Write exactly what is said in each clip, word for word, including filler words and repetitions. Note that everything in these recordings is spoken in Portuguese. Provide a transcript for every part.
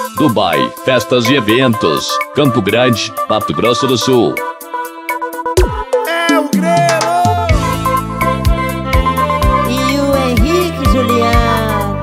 Dubai, festas e eventos. Campo Grande, Mato Grosso do Sul. É o Grelo e o Henrique Juliano.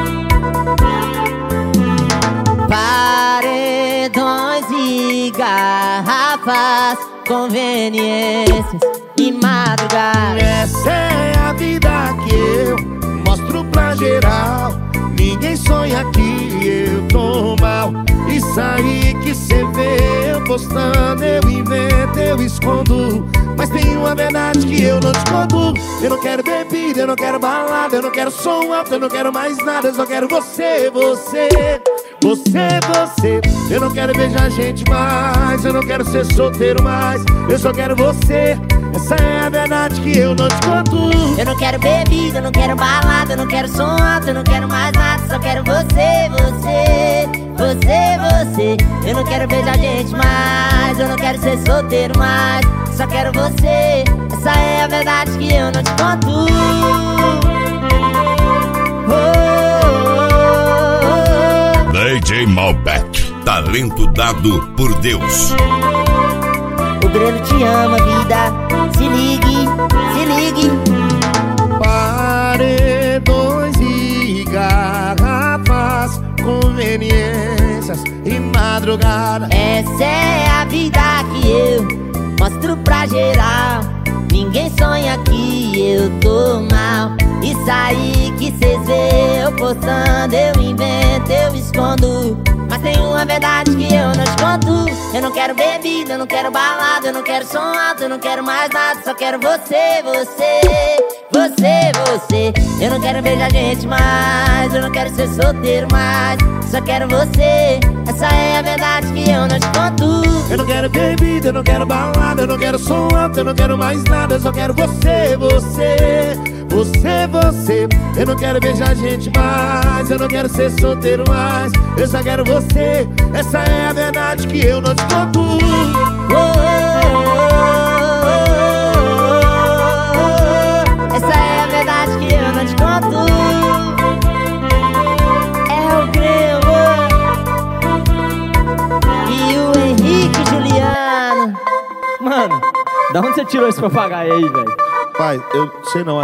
Paredões e garrafas, conveniências e madrugada. Essa é a vida que eu mostro pra geral. Ninguém sonha que eu tô mal. Isso aí que cê vê eu postando, eu invento, eu escondo. Mas tem uma verdade que eu não te conto. Eu não quero bebida, eu não quero balada, eu não quero som alto, eu não quero mais nada. Eu só quero você, você, você, você. Eu não quero beijar gente mais, eu não quero ser solteiro mais. Eu só quero você. Essa é a verdade que eu não te conto. Eu não quero bebida, eu não quero balada, eu não quero som alto, eu não quero mais nada. Só quero você, você, você, você. Eu não quero beijar gente mais, eu não quero ser solteiro mais. Só quero você. Essa é a verdade que eu não te conto. Oh, oh, oh, oh. D J Malbec, talento dado por Deus. O Grelo te ama, vida. Se ligue, se ligue. Paredões e garrafas, conveniências e madrugada. Essa é a vida que eu mostro pra geral. Ninguém sonha que eu tô mal. Isso aí que cês vê eu postando, eu invento, eu escondo. Mas tem uma verdade que eu não te conto. Eu não quero bebida, eu não quero balada, eu não quero som alto, eu não quero mais nada. Só quero você, você, você, você. Eu não quero beijar gente mais, eu não quero ser solteiro mais. Só quero você. Essa é a verdade que eu não te conto. Eu não quero bebida, eu não quero balada, eu não quero som alto, eu não quero mais nada. Eu só quero você, você, você, você. Eu não quero beijar gente mais, eu não quero ser solteiro mais. Eu só quero você. Essa é a verdade que eu não te conto. Oh, oh, oh, oh, oh. Essa é a verdade que eu não te conto. É o Grelo e o Henrique Juliano. Mano, da onde você tirou esse papagaio aí, velho? Pai, eu sei não.